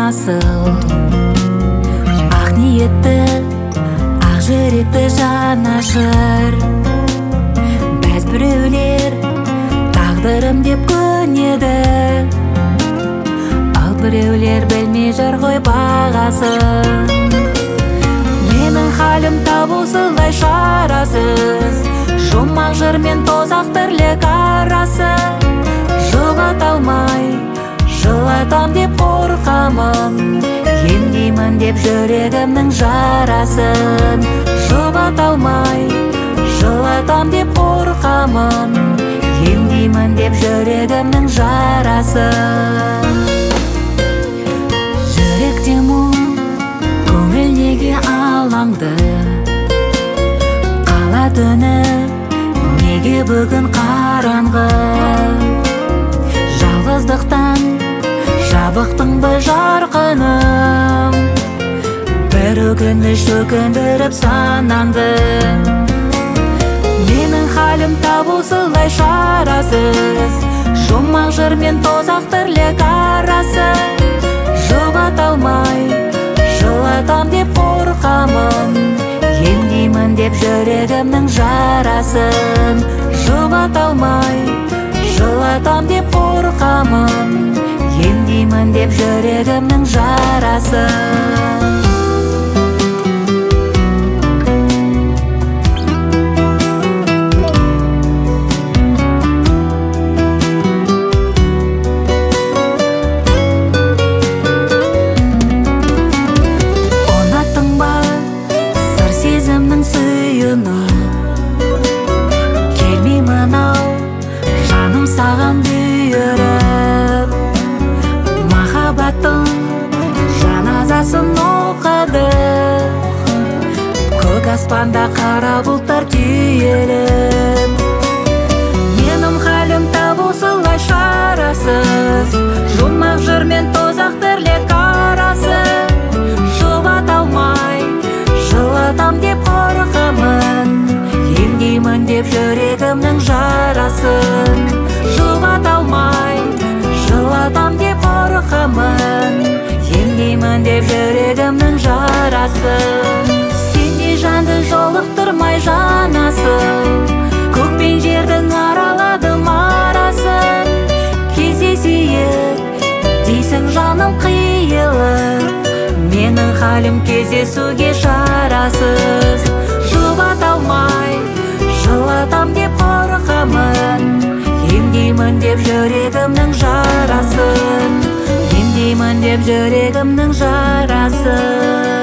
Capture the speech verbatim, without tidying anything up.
асыл. Ақ ниетті, ақ жүректі жанашыр. Бәз біреулер тағдырым деп көнеді, ал біреулер білмей жүр ғой бағасын. Менің халім табусылай шарасыз, жұмақ жыр мен тозақ тірлік арасы. Жұбата алмай жылатам деп қорқамын, емдеймін деп жүрегімнің жарасын. Жұбата алмай жылатам деп қорқамын, емдеймін деп жүрегімнің жарасын. Жүректе мұң, көңіл неге алаңды, қала түні неге бүгін қараңғы. Жалғыздықтан жабықтың ба жарқыным, бір өкініш өкіндіріп санаңды. Менің халім табусылай шарасыз, жұмақ жыр мен тозақ тірлік арасы. Жұбата алмай жылатам деп қорқамын, емдеймін деп жүрегімнің жарасын. Жұбата алмай жылатам деп қорқамын, емдеймін деп жүрегімнің жарасын. Сезімнің сүйіні келмеймін ау, жаным саған бұйырып. Махаббаттың жаназасын оқыды, көк аспанда қара бұлттар түйіліп. Менің халім табусылай шарасыз, жұмақ жыр мен тозақ тірлік арасы. Жұбата алмай жылатам деп қорқамын, емдеймін деп жүрегімнің жарасын. Жұбата алмай жылатам деп қорқамын, емдеймін деп жүрегімнің жарасын. Сендей жанды жолықтырмай жанасыл, көк пен жердің араладым арасын. Кездесейік дейсің жаным қиылып, менің халім кездесуге шарасыз. Жұбата алмай жылатам деп қорқамын, емдеймін деп жүрегімнің жарасын. Емдеймін деп жүрегімнің жарасын.